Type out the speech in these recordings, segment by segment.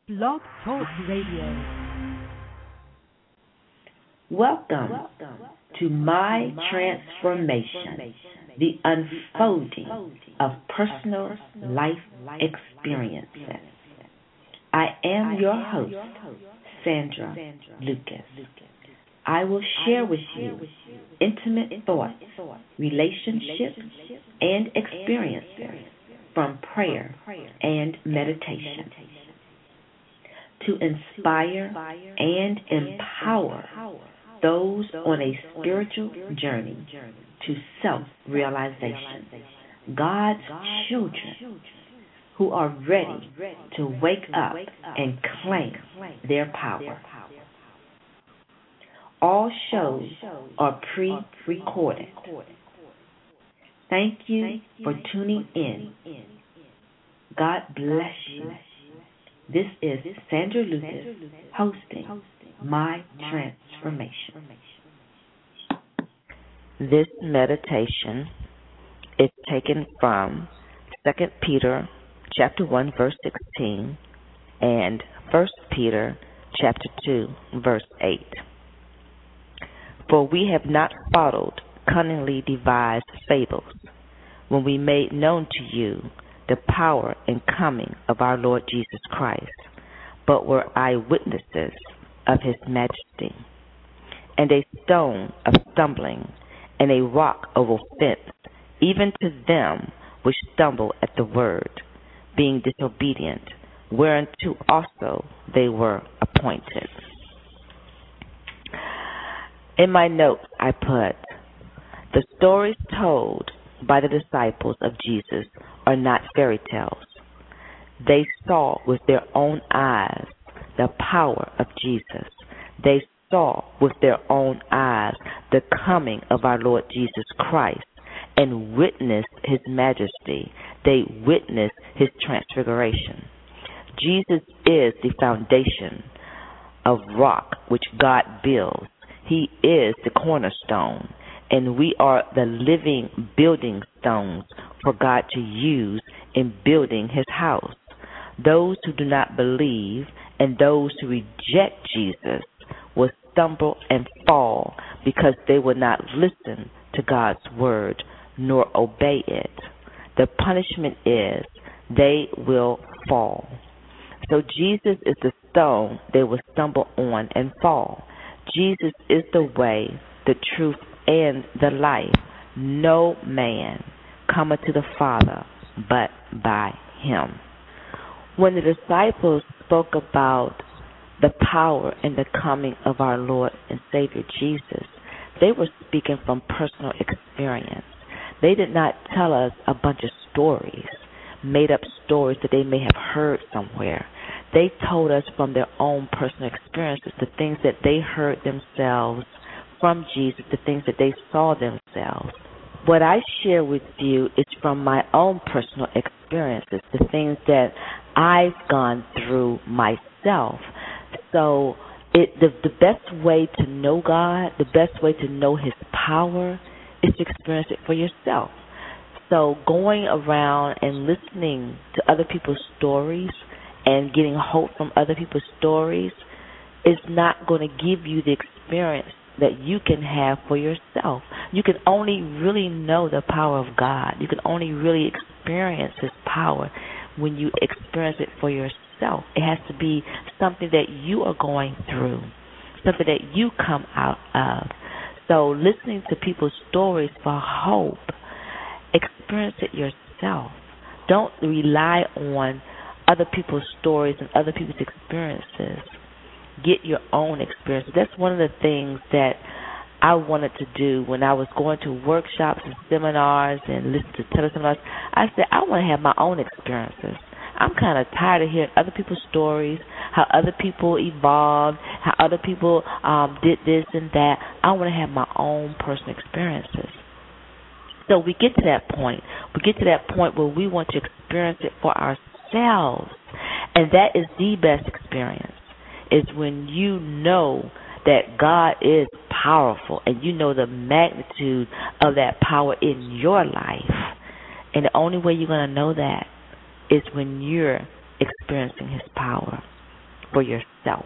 Blog Talk Radio. Welcome to My Transformation, the unfolding of personal life experiences. I am your host, Sandra Lucas. I will share with you intimate thoughts, relationships, and experiences from prayer and meditation to inspire and empower those on a spiritual journey to self-realization, God's children who are ready to wake up and claim their power. All shows are pre-recorded. Thank you for tuning in. God bless you. This is Sandra Lucas hosting My Transformation. This meditation is taken from 2 Peter chapter 1 verse 16 and 1 Peter chapter 2 verse 8. For we have not followed cunningly devised fables when we made known to you the power and coming of our Lord Jesus Christ, but were eyewitnesses of his majesty. And a stone of stumbling and a rock of offense, even to them which stumble at the word, being disobedient, whereunto also they were appointed. In my notes I put, the stories told by the disciples of Jesus are not fairy tales. They saw with their own eyes the power of Jesus. They saw with their own eyes the coming of our Lord Jesus Christ and witnessed his majesty. They witnessed his transfiguration. Jesus is the foundation of rock which God builds. He is the cornerstone, and we are the living building stones for God to use in building his house. Those who do not believe and those who reject Jesus will stumble and fall because they will not listen to God's word nor obey it. The punishment is they will fall. So Jesus is the stone they will stumble on and fall. Jesus is the way, the truth, and the life. No man cometh to the Father but by him. When the disciples spoke about the power and the coming of our Lord and Savior Jesus, they were speaking from personal experience. They did not tell us a bunch of stories, made up stories that they may have heard somewhere. They told us from their own personal experiences, the things that they heard themselves from Jesus, the things that they saw themselves. What I share with you is from my own personal experiences, the things that I've gone through myself. So the best way to know God, the best way to know his power is to experience it for yourself. So going around and listening to other people's stories and getting hope from other people's stories is not going to give you the experience that you can have for yourself. You can only really know the power of God. You can only really experience his power when you experience it for yourself. It has to be something that you are going through, something that you come out of. So listening to people's stories for hope, experience it yourself. Don't rely on other people's stories and other people's experiences. Get your own experience. That's one of the things that I wanted to do when I was going to workshops and seminars and listening to teleseminars. I said, I want to have my own experiences. I'm kind of tired of hearing other people's stories, how other people evolved, how other people did this and that. I want to have my own personal experiences. So we get to that point. We get to that point where we want to experience it for ourselves. And that is the best experience, is when you know that God is powerful and you know the magnitude of that power in your life. And the only way you're going to know that is when you're experiencing his power. for yourself.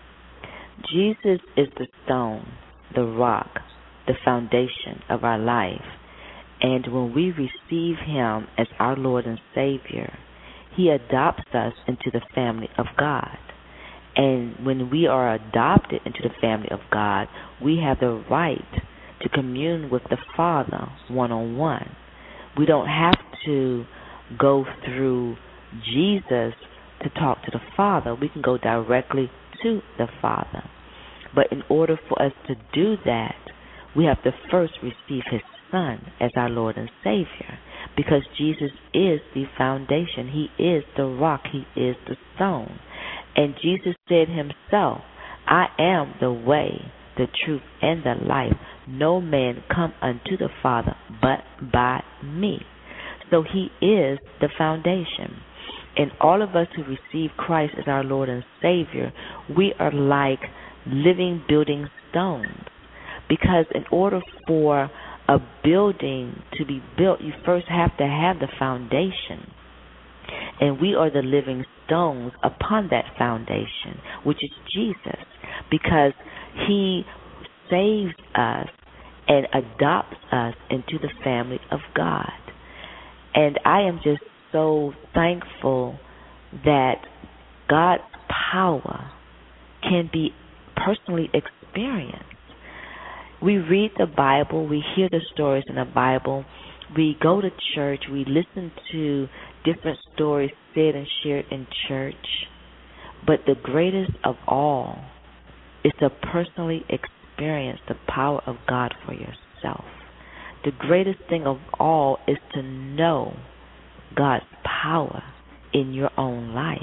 Jesus is the stone, the rock, the foundation of our life. And when we receive Him as our Lord and Savior, He adopts us into the family of God. And when we are adopted into the family of God, we have the right to commune with the Father one-on-one. We don't have to go through Jesus to talk to the Father. We can go directly to the Father. But in order for us to do that, we have to first receive His Son as our Lord and Savior, because Jesus is the foundation. He is the rock. He is the stone. And Jesus said Himself, I am the way, the truth, and the life. No man come unto the Father but by me. So He is the foundation. And all of us who receive Christ as our Lord and Savior, we are like living building stones. Because in order for a building to be built, you first have to have the foundation. And we are the living stones upon that foundation, which is Jesus, because He saves us and adopts us into the family of God. And I am just so thankful that God's power can be personally experienced. We read the Bible, we hear the stories in the Bible, we go to church, we listen to different stories said and shared in church. But the greatest of all is to personally experience the power of God for yourself. The greatest thing of all is to know God's power in your own life,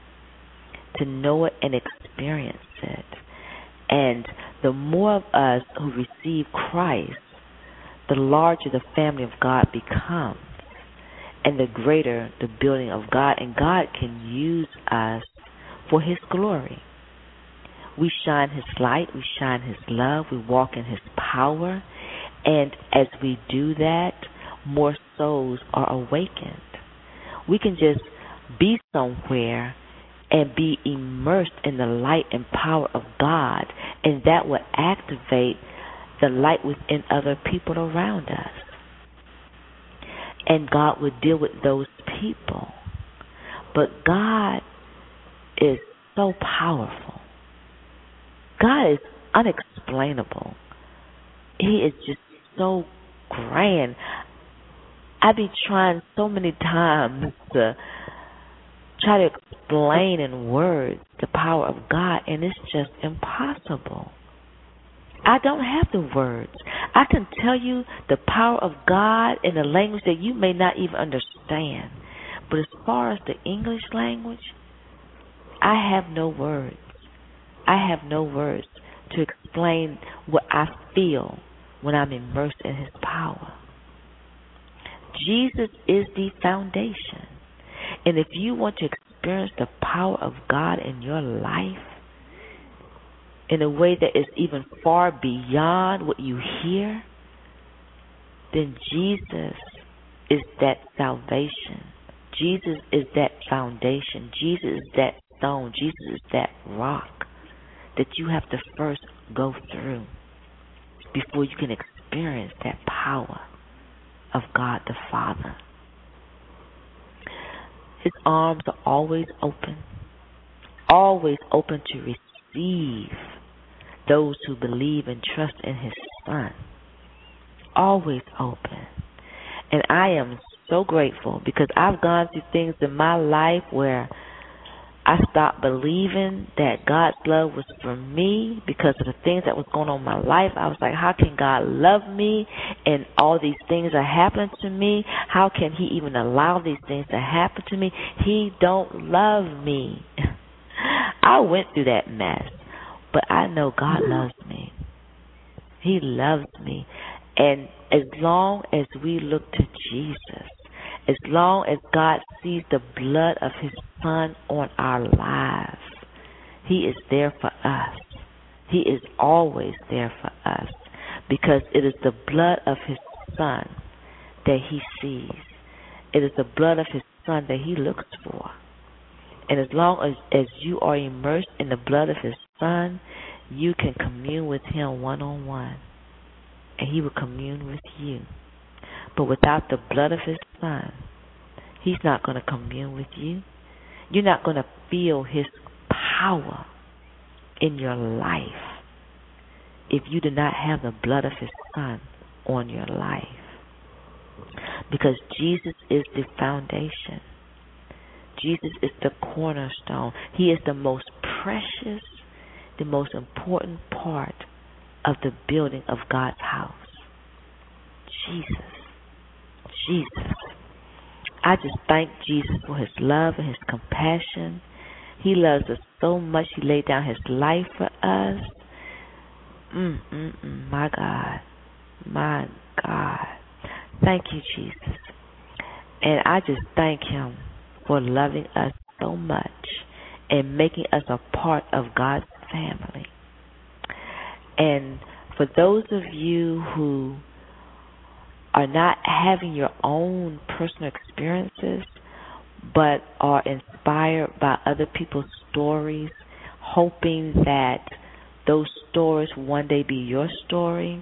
to know it and experience it. And the more of us who receive Christ, the larger the family of God becomes, and the greater the building of God. And God can use us for His glory. We shine His light, we shine His love, we walk in His power. And as we do that, more souls are awakened. We can just be somewhere and be immersed in the light and power of God, and that will activate the light within other people around us. And God will deal with those people. But God is so powerful. God is unexplainable. He is just so grand. I be trying so many times to try to explain in words the power of God, and it's just impossible. I don't have the words. I can tell you the power of God in a language that you may not even understand. But as far as the English language, I have no words. I have no words to explain what I feel when I'm immersed in His power. Jesus is the foundation. And if you want to experience the power of God in your life in a way that is even far beyond what you hear, then Jesus is that salvation. Jesus is that foundation. Jesus is that stone. Jesus is that rock that you have to first go through before you can experience that power of God the Father. His arms are always open to receive those who believe and trust in His Son. Always open. And I am so grateful because I've gone through things in my life where I stopped believing that God's love was for me because of the things that was going on in my life. I was like, how can God love me and all these things are happening to me? How can He even allow these things to happen to me? He don't love me. I went through that mess, but I know God loves me. He loves me. And as long as we look to Jesus, as long as God sees the blood of His Son on our lives, He is there for us. He is always there for us because it is the blood of His Son that He sees. It is the blood of His Son that He looks for. And as long as you are immersed in the blood of his Son, you can commune with him one-on-one. And he will commune with you. But without the blood of his Son, he's not going to commune with you. You're not going to feel his power in your life if you do not have the blood of his Son on your life. Because Jesus is the foundation. Jesus is the cornerstone. He is the most precious, the most important part of the building of God's house. Jesus. I just thank Jesus for his love and his compassion. He loves us so much. He laid down his life for us. My God. My God. Thank you, Jesus. And I just thank him for loving us so much and making us a part of God's family. And for those of you who are not having your own personal experiences, but are inspired by other people's stories, hoping that those stories one day be your story,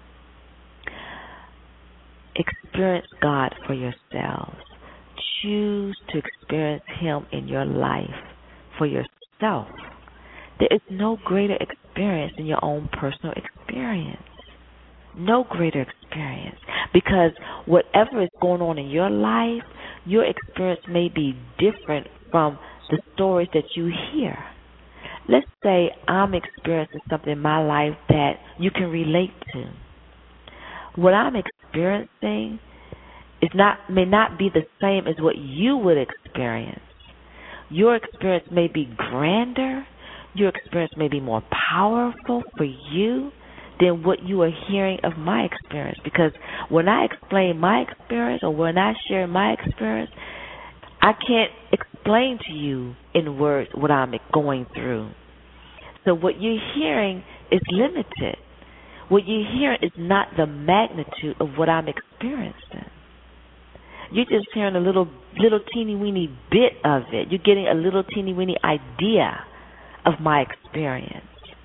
experience God for yourselves. Choose to experience him in your life for yourself. There is no greater experience than your own personal experience. No greater experience. Because whatever is going on in your life, your experience may be different from the stories that you hear. Let's say I'm experiencing something in my life that you can relate to. What I'm experiencing may not be the same as what you would experience. Your experience may be grander. Your experience may be more powerful for you than what you are hearing of my experience. Because when I explain my experience or when I share my experience, I can't explain to you in words what I'm going through. So what you're hearing is limited. What you're hearing is not the magnitude of what I'm experiencing. You're just hearing a little teeny weeny bit of it. You're getting a little teeny weeny idea of my experience.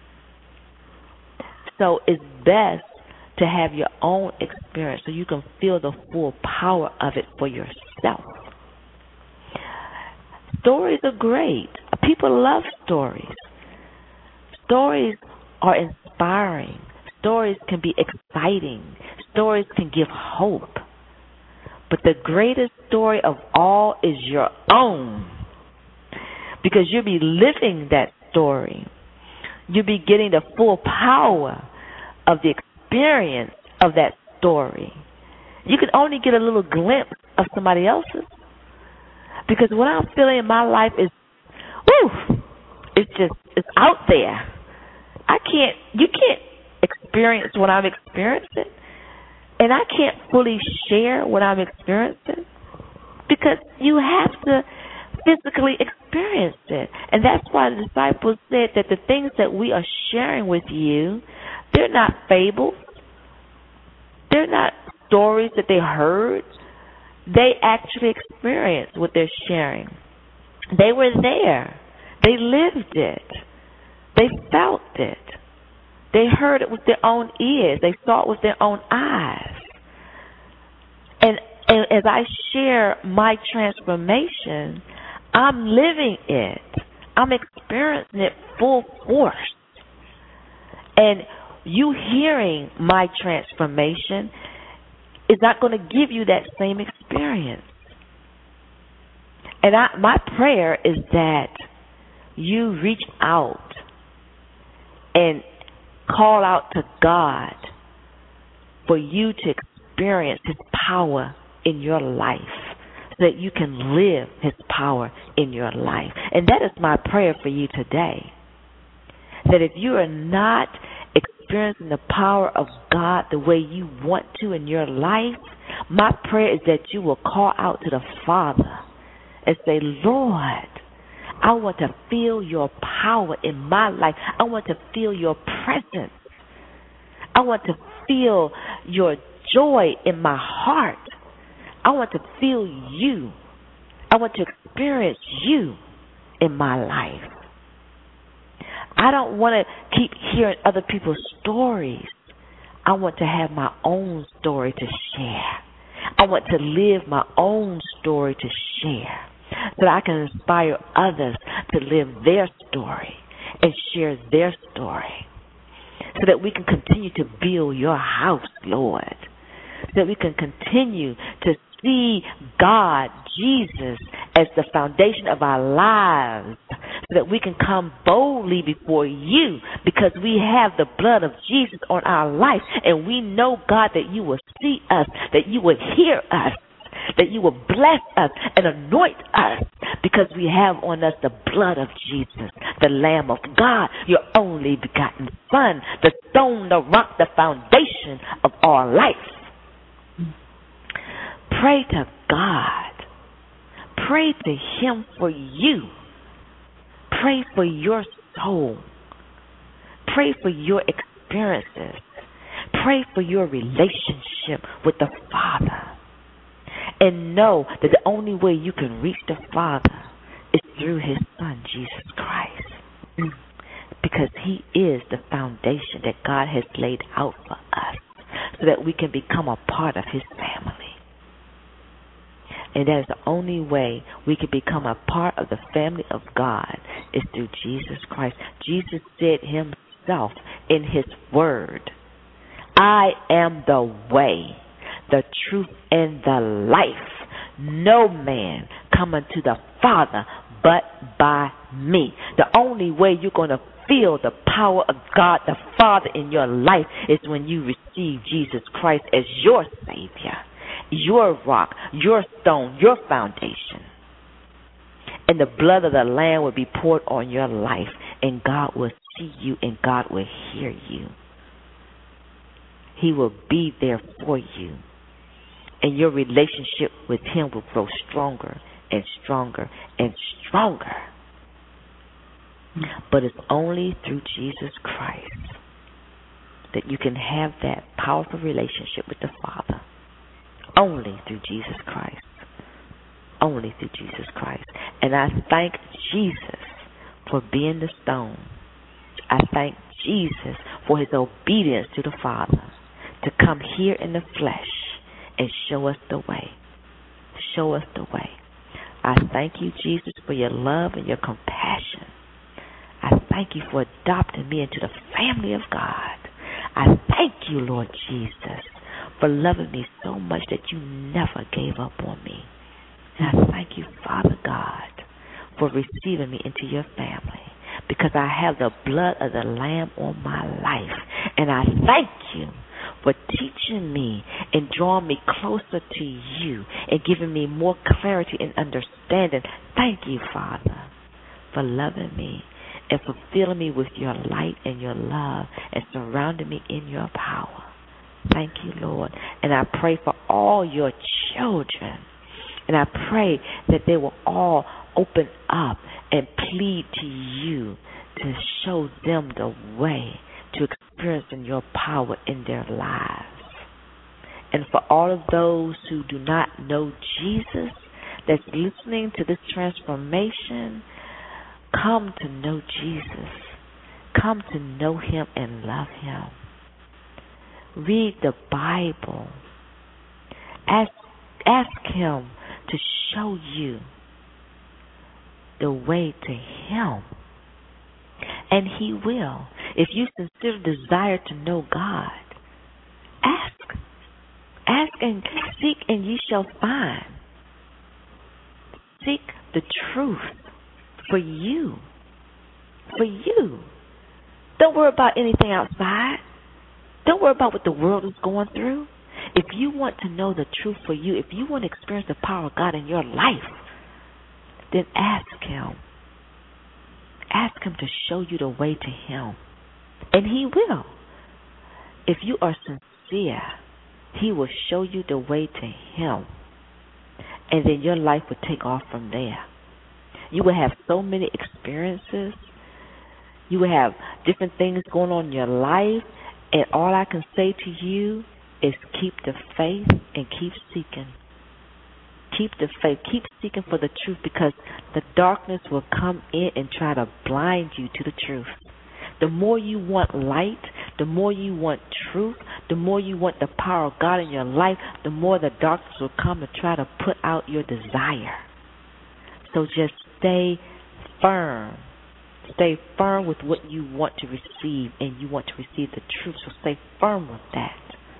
So it's best to have your own experience so you can feel the full power of it for yourself. Stories are great. People love stories. Stories are inspiring. Stories can be exciting. Stories can give hope. But the greatest story of all is your own. Because you'll be living that story. You'll be getting the full power of the experience of that story. You can only get a little glimpse of somebody else's. Because what I'm feeling in my life is, it's out there. You can't experience what I'm experiencing. And I can't fully share what I'm experiencing because you have to physically experience it. And that's why the disciples said that the things that we are sharing with you, they're not fables. They're not stories that they heard. They actually experienced what they're sharing. They were there. They lived it. They felt it. They heard it with their own ears. They saw it with their own eyes. And as I share my transformation, I'm living it. I'm experiencing it full force. And you hearing my transformation is not going to give you that same experience. And my prayer is that you reach out and call out to God for you to experience his power in your life so that you can live his power in your life. And that is my prayer for you today. That if you are not experiencing the power of God the way you want to in your life, my prayer is that you will call out to the Father and say, Lord, I want to feel your power in my life. I want to feel your presence. I want to feel your joy in my heart. I want to feel you. I want to experience you in my life. I don't want to keep hearing other people's stories. I want to have my own story to share. I want to live my own story to share so that I can inspire others to live their story and share their story so that we can continue to build your house, Lord, so that we can continue to see God, Jesus, as the foundation of our lives, so that we can come boldly before you because we have the blood of Jesus on our life, and we know, God, that you will see us, that you will hear us, that you will bless us and anoint us because we have on us the blood of Jesus, the Lamb of God, your only begotten Son, the stone, the rock, the foundation of our life. Pray to God. Pray to Him for you. Pray for your soul. Pray for your experiences. Pray for your relationship with the Father. And know that the only way you can reach the Father is through His Son, Jesus Christ. Because He is the foundation that God has laid out for us so that we can become a part of His family. And that is the only way we can become a part of the family of God is through Jesus Christ. Jesus said Himself in His Word, I am the way, the truth, and the life. No man come unto the Father but by me. The only way you're going to feel the power of God the Father in your life is when you receive Jesus Christ as your Savior, your rock, your stone, your foundation. And the blood of the Lamb will be poured on your life, and God will see you and God will hear you. He will be there for you. And your relationship with Him will grow stronger and stronger and stronger. But it's only through Jesus Christ that you can have that powerful relationship with the Father. Only through Jesus Christ. Only through Jesus Christ. And I thank Jesus for being the stone. I thank Jesus for His obedience to the Father to come here in the flesh and show us the way. Show us the way. I thank you, Jesus, for your love and your compassion. I thank you for adopting me into the family of God. I thank you, Lord Jesus, for loving me so much that you never gave up on me. And I thank you, Father God, for receiving me into your family because I have the blood of the Lamb on my life. And I thank you for teaching me and drawing me closer to you and giving me more clarity and understanding. Thank you, Father, for loving me and for filling me with your light and your love and surrounding me in your power. Thank you, Lord. And I pray for all your children. And I pray that they will all open up and plead to you to show them the way to experiencing your power in their lives. And for all of those who do not know Jesus, that's listening to this transformation, come to know Jesus. Come to know Him and love Him. Read the Bible. Ask Him to show you the way to Him. And He will. If you sincerely desire to know God, ask. Ask and seek and ye shall find. Seek the truth for you. For you. Don't worry about anything outside. Don't worry about what the world is going through. If you want to know the truth for you, if you want to experience the power of God in your life, then ask Him. Ask Him to show you the way to Him. And He will. If you are sincere, He will show you the way to Him. And then your life will take off from there. You will have so many experiences. You will have different things going on in your life. And all I can say to you is keep the faith and keep seeking. Keep the faith. Keep seeking for the truth, because the darkness will come in and try to blind you to the truth. The more you want light, the more you want truth, the more you want the power of God in your life, the more the darkness will come and try to put out your desire. So just stay firm. Stay firm with what you want to receive, and you want to receive the truth. So stay firm with that.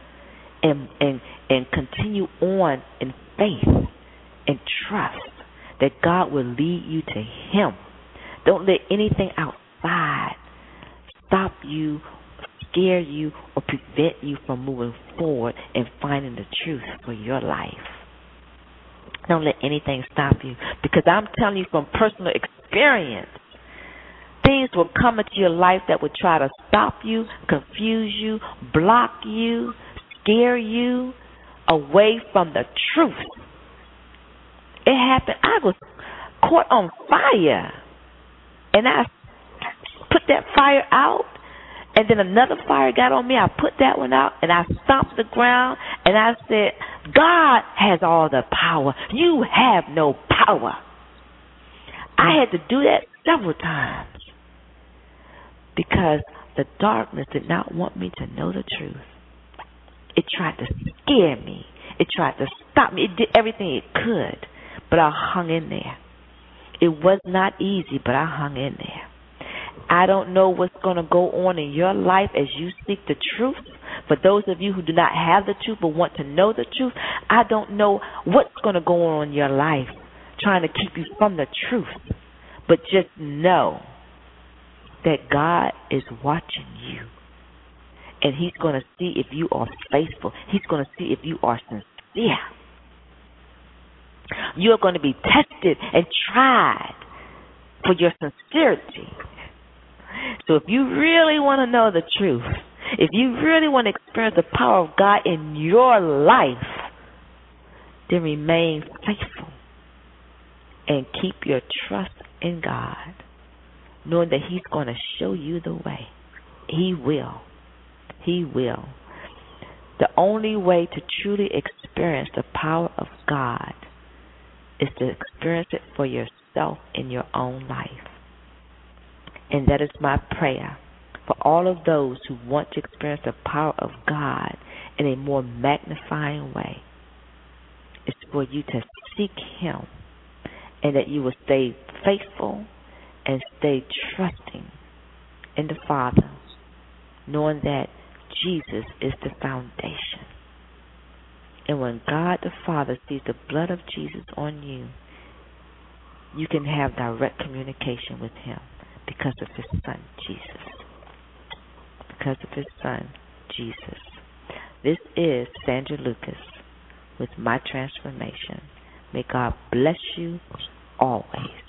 And continue on in faith and trust that God will lead you to Him. Don't let anything outside stop you, scare you, or prevent you from moving forward and finding the truth for your life. Don't let anything stop you, because I'm telling you from personal experience, things will come into your life that will try to stop you, confuse you, block you, scare you away from the truth. It happened. I was caught on fire, and I put that fire out, and then another fire got on me. I put that one out, and I stomped the ground, and I said, God has all the power. You have no power. I had to do that several times because the darkness did not want me to know the truth. It tried to scare me. It tried to stop me. It did everything it could, but I hung in there. It was not easy, but I hung in there. I don't know what's going to go on in your life as you seek the truth. For those of you who do not have the truth but want to know the truth, I don't know what's going to go on in your life trying to keep you from the truth. But just know that God is watching you. And He's going to see if you are faithful. He's going to see if you are sincere. You are going to be tested and tried for your sincerity. So if you really want to know the truth, if you really want to experience the power of God in your life, then remain faithful and keep your trust in God, knowing that He's going to show you the way. He will. He will. The only way to truly experience the power of God is to experience it for yourself in your own life. And that is my prayer for all of those who want to experience the power of God in a more magnifying way. It's for you to seek Him, and that you will stay faithful and stay trusting in the Father, knowing that Jesus is the foundation. And when God the Father sees the blood of Jesus on you, you can have direct communication with Him because of His Son, Jesus. Because of His Son, Jesus. This is Sandra Lucas with My Transformation. May God bless you always.